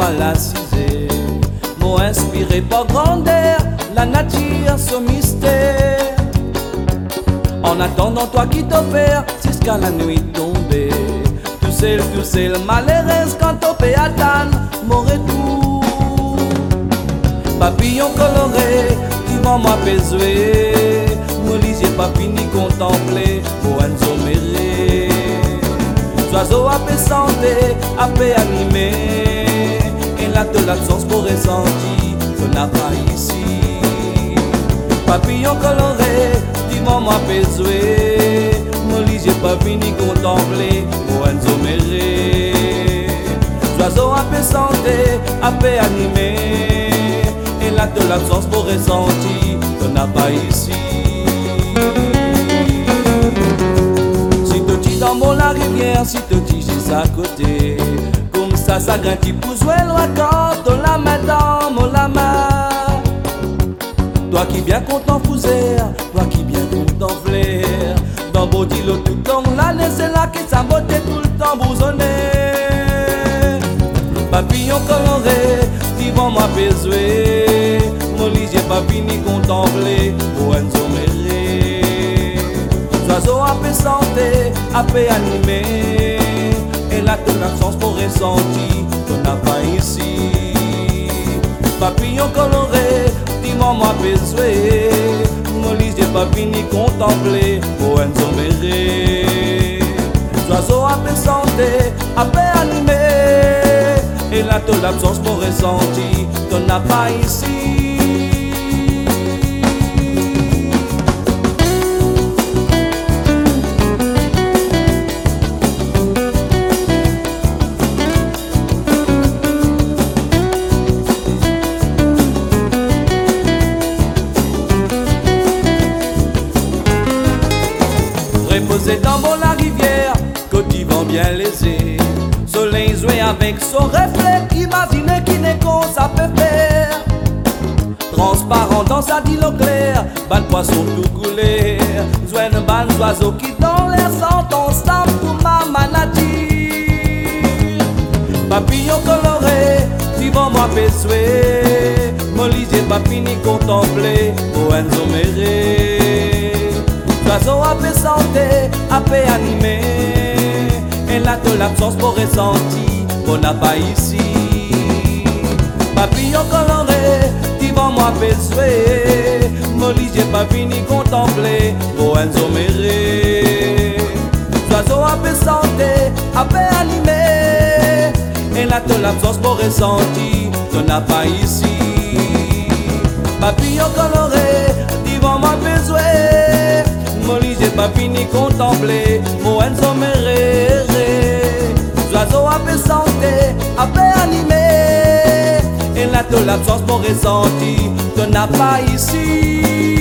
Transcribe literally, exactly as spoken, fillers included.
à la cisée. M'ont inspiré par grandeur, la nature, son mystère. En attendant toi qui t'opères, jusqu'à la nuit tombée. Tu sais, tu sais le malheureuse quand t'opé attendre mon retour. Papillon coloré, qui vont m'apaiser. Mon lisier pas fini contempler, pour un somméré. Oiseau à paix santé, à paix animé. Et là de l'absence pour ressentir, on n'a pas ici. Papillon coloré, qui vont m'apaiser. Mon lisier pas fini contempler, pour un somméré. Oiseau à paix santé, à paix animé. Et là de l'absence pour ressentir, on n'a pas ici. Si te dis dans mon la rivière, si te dis juste à côté, comme ça, ça grandit pour jouer loin quand on la met dans mon la main. Toi qui bien content fouser, toi qui bien content flair, dans beau dit le tout le temps, l'année c'est là qui sa beauté tout le temps bousonner. Papillon coloré, qui vont m'apaiser. Mon lisier pas fini contempler, pour un somméré. Oiseau à paix santé, à paix animé. Et là toute l'absence pour ressentir, qu'on n'a pas ici. Papillon coloré, qui vont m'apaiser. Mon lisier pas fini contempler, pour un somméré. Oiseau à paix santé, à paix animé. Et là toute l'absence pour ressentir, qu'on n'a pas ici. Reposer dans mon la rivière, côté vent bien lésé. Soleil joué avec son reflet, imaginez qui n'est qu'on ça peut faire. Transparent dans sa dilo claire, ban poisson tout coulé. Joué de ban oiseau qui dans l'air sentent ensemble pour ma maladie. Papillon coloré, qui vont m'apaiser. Mon lisier pas fini contempler, pour un somméré. Oiseau à paix santé, à paix animé. Et là de l'absence pour ressentir, qu'on n'a pas ici. Papillon coloré, qui vont m'apaiser. Mon lisier pas fini contempler, pour un somméré. Oiseau à paix santé, à paix animé. Et là de l'absence pour ressentir, qu'on n'a pas ici. Papillon coloré, qui vont m'apaiser. Mon lisier pas fini contempler, pour un somméré. Oiseau à paix santé, à paix animé. Et là de l'absence pour ressentir, qu'on n'a pas ici.